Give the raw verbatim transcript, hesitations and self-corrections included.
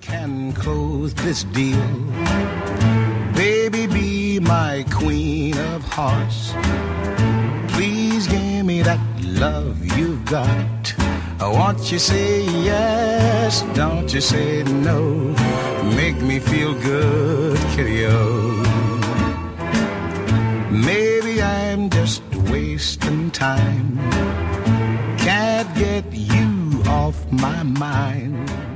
can close this deal. Baby, be my queen of hearts. Please give me that love you've got. Won't you say yes, don't you say no. Make me feel good, kitty-o. Maybe I'm just wasting time. Can't get you off my mind.